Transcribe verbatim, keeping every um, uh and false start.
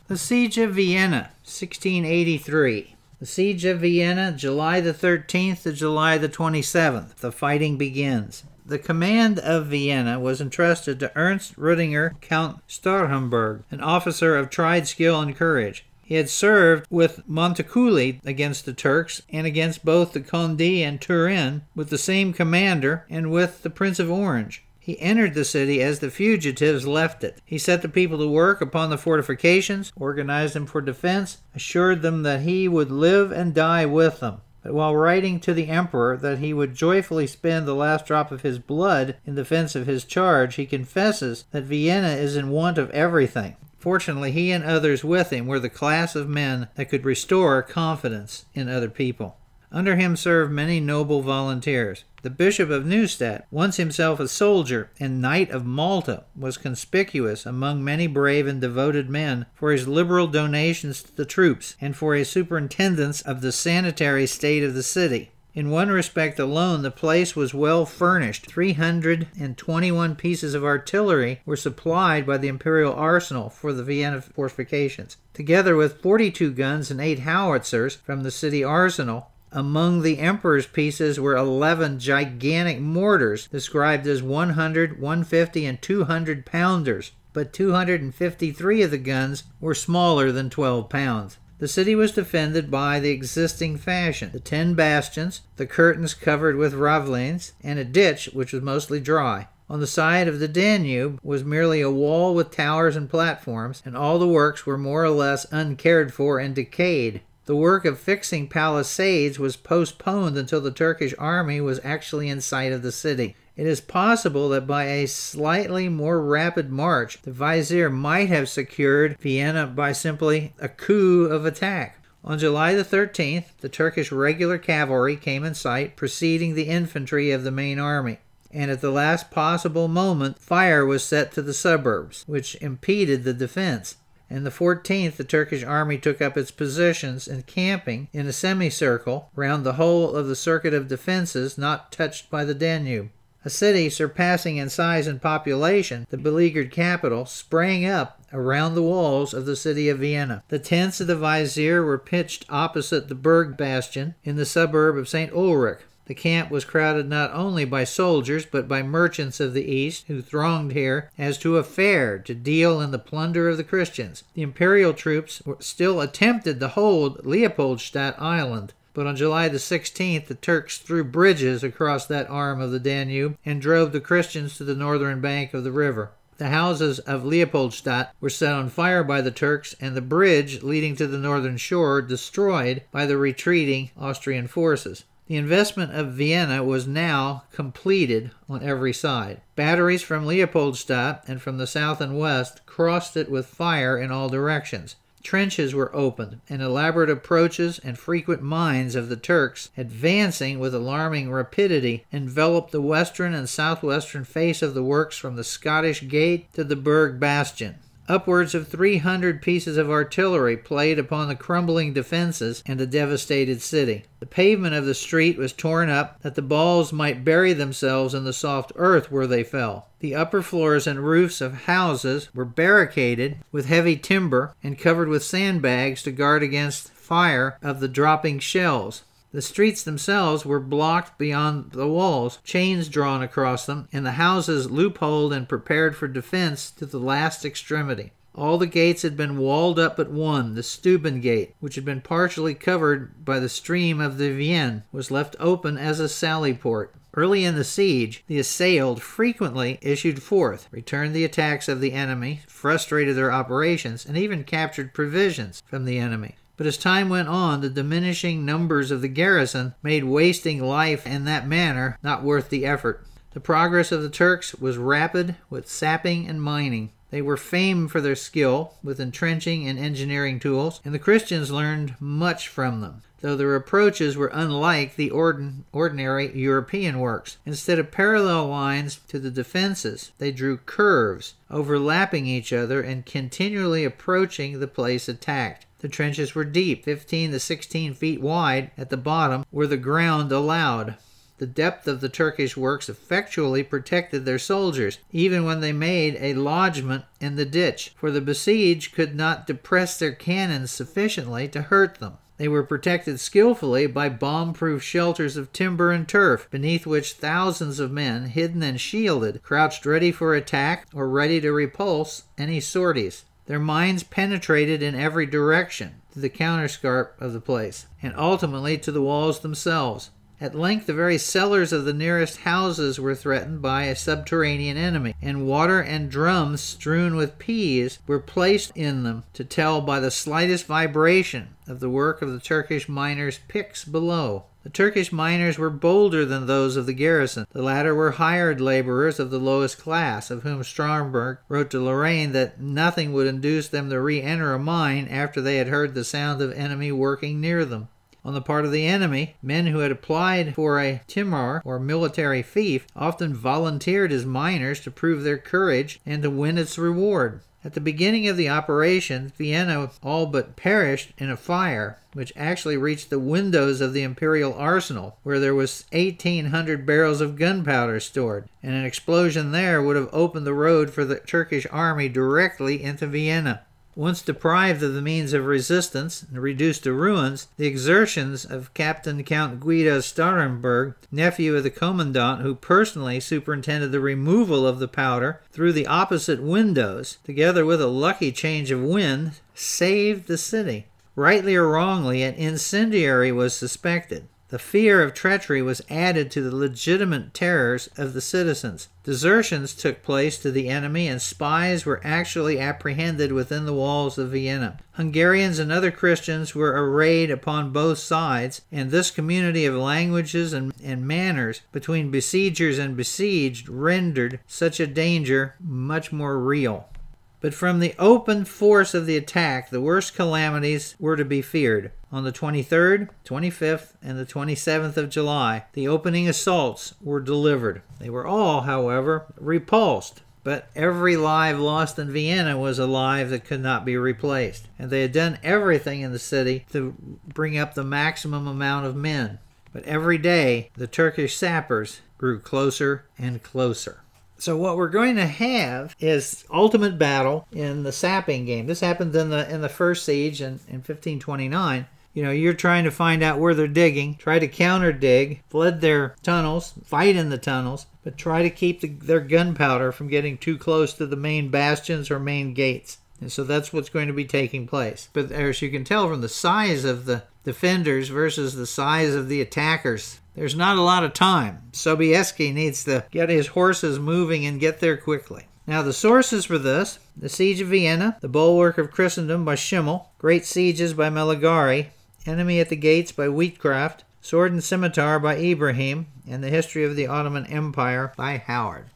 The Siege of Vienna, sixteen eighty-three. The Siege of Vienna, July the thirteenth to July the twenty-seventh. The fighting begins. The command of Vienna was entrusted to Ernst Rüdiger, Count Starhemberg, an officer of tried skill and courage. He had served with Montecuculi against the Turks and against both the Condé and Turenne with the same commander and with the Prince of Orange. He entered the city as the fugitives left it. He set the people to work upon the fortifications, organized them for defense, assured them that he would live and die with them. But while writing to the emperor that he would joyfully spend the last drop of his blood in defense of his charge, he confesses that Vienna is in want of everything. Fortunately, he and others with him were the class of men that could restore confidence in other people. Under him served many noble volunteers. The Bishop of Neustadt, once himself a soldier and Knight of Malta, was conspicuous among many brave and devoted men for his liberal donations to the troops and for his superintendence of the sanitary state of the city. In one respect alone, the place was well furnished. three hundred twenty-one pieces of artillery were supplied by the imperial arsenal for the Vienna fortifications, together with forty-two guns and eight howitzers from the city arsenal. Among the emperor's pieces were eleven gigantic mortars, described as one hundred, one hundred fifty, and two hundred pounders, but two hundred fifty-three of the guns were smaller than twelve pounds. The city was defended by the existing fashion, the ten bastions, the curtains covered with ravelins, and a ditch which was mostly dry. On the side of the Danube was merely a wall with towers and platforms, and all the works were more or less uncared for and decayed. The work of fixing palisades was postponed until the Turkish army was actually in sight of the city. It is possible that by a slightly more rapid march, the vizier might have secured Vienna by simply a coup of attack. On July the thirteenth, the Turkish regular cavalry came in sight, preceding the infantry of the main army. And at the last possible moment, fire was set to the suburbs, which impeded the defense. On the fourteenth, the Turkish army took up its positions, encamping in a semicircle round the whole of the circuit of defenses not touched by the Danube. A city surpassing in size and population the beleaguered capital sprang up around the walls of the city of Vienna. The tents of the vizier were pitched opposite the Berg bastion in the suburb of Saint Ulrich. The camp was crowded not only by soldiers, but by merchants of the East, who thronged here as to a fair to deal in the plunder of the Christians. The imperial troops still attempted to hold Leopoldstadt Island, but on July the sixteenth, the Turks threw bridges across that arm of the Danube and drove the Christians to the northern bank of the river. The houses of Leopoldstadt were set on fire by the Turks, and the bridge leading to the northern shore destroyed by the retreating Austrian forces. The investment of Vienna was now completed on every side. Batteries from Leopoldstadt and from the south and west crossed it with fire in all directions. Trenches were opened, and elaborate approaches and frequent mines of the Turks, advancing with alarming rapidity, enveloped the western and southwestern face of the works from the Scottish Gate to the Berg bastion. Upwards of three hundred pieces of artillery played upon the crumbling defenses and the devastated city. The pavement of the street was torn up that the balls might bury themselves in the soft earth where they fell. The upper floors and roofs of houses were barricaded with heavy timber and covered with sandbags to guard against fire of the dropping shells. The streets themselves were blocked beyond the walls, chains drawn across them, and the houses loopholed and prepared for defense to the last extremity. All the gates had been walled up but one, the Steuben Gate, which had been partially covered by the stream of the Vienne, was left open as a sally port. Early in the siege, the assailed frequently issued forth, returned the attacks of the enemy, frustrated their operations, and even captured provisions from the enemy. But as time went on, the diminishing numbers of the garrison made wasting life in that manner not worth the effort. The progress of the Turks was rapid with sapping and mining. They were famed for their skill with entrenching and engineering tools, and the Christians learned much from them, though their approaches were unlike the ordin- ordinary European works. Instead of parallel lines to the defenses, they drew curves, overlapping each other and continually approaching the place attacked. The trenches were deep, fifteen to sixteen feet wide at the bottom, where the ground allowed. The depth of the Turkish works effectually protected their soldiers, even when they made a lodgment in the ditch, for the besieged could not depress their cannons sufficiently to hurt them. They were protected skillfully by bomb-proof shelters of timber and turf, beneath which thousands of men, hidden and shielded, crouched ready for attack or ready to repulse any sorties. Their mines penetrated in every direction to the counterscarp of the place, and ultimately to the walls themselves. At length the very cellars of the nearest houses were threatened by a subterranean enemy, and water and drums strewn with peas were placed in them to tell by the slightest vibration of the work of the Turkish miners' picks below. The Turkish miners were bolder than those of the garrison. The latter were hired laborers of the lowest class, of whom Stromberg wrote to Lorraine that nothing would induce them to re-enter a mine after they had heard the sound of enemy working near them. On the part of the enemy, men who had applied for a timar, or military fief, often volunteered as miners to prove their courage and to win its reward. At the beginning of the operation, Vienna all but perished in a fire, which actually reached the windows of the imperial arsenal, where there was eighteen hundred barrels of gunpowder stored, and an explosion there would have opened the road for the Turkish army directly into Vienna. Once deprived of the means of resistance and reduced to ruins, the exertions of Captain Count Guido Starhemberg, nephew of the commandant who personally superintended the removal of the powder through the opposite windows, together with a lucky change of wind, saved the city. Rightly or wrongly, an incendiary was suspected. The fear of treachery was added to the legitimate terrors of the citizens. Desertions took place to the enemy, and spies were actually apprehended within the walls of Vienna. Hungarians and other Christians were arrayed upon both sides, and this community of languages and, and manners between besiegers and besieged rendered such a danger much more real. But from the open force of the attack, the worst calamities were to be feared. On the twenty-third, twenty-fifth, and the twenty-seventh of July, the opening assaults were delivered. They were all, however, repulsed. But every life lost in Vienna was a life that could not be replaced. And they had done everything in the city to bring up the maximum amount of men. But every day, the Turkish sappers grew closer and closer. So what we're going to have is ultimate battle in the sapping game. This happened in the in the first siege in, in fifteen twenty-nine. You know, you're trying to find out where they're digging, try to counter dig, flood their tunnels, fight in the tunnels, but try to keep the, their gunpowder from getting too close to the main bastions or main gates. And so that's what's going to be taking place. But as you can tell from the size of the defenders versus the size of the attackers, there's not a lot of time. Sobieski needs to get his horses moving and get there quickly. Now the sources for this: the Siege of Vienna, The Bulwark of Christendom by Schimmel, Great Sieges by Meligari, Enemy at the Gates by Wheatcraft, Sword and Scimitar by Ibrahim, and The History of the Ottoman Empire by Howard.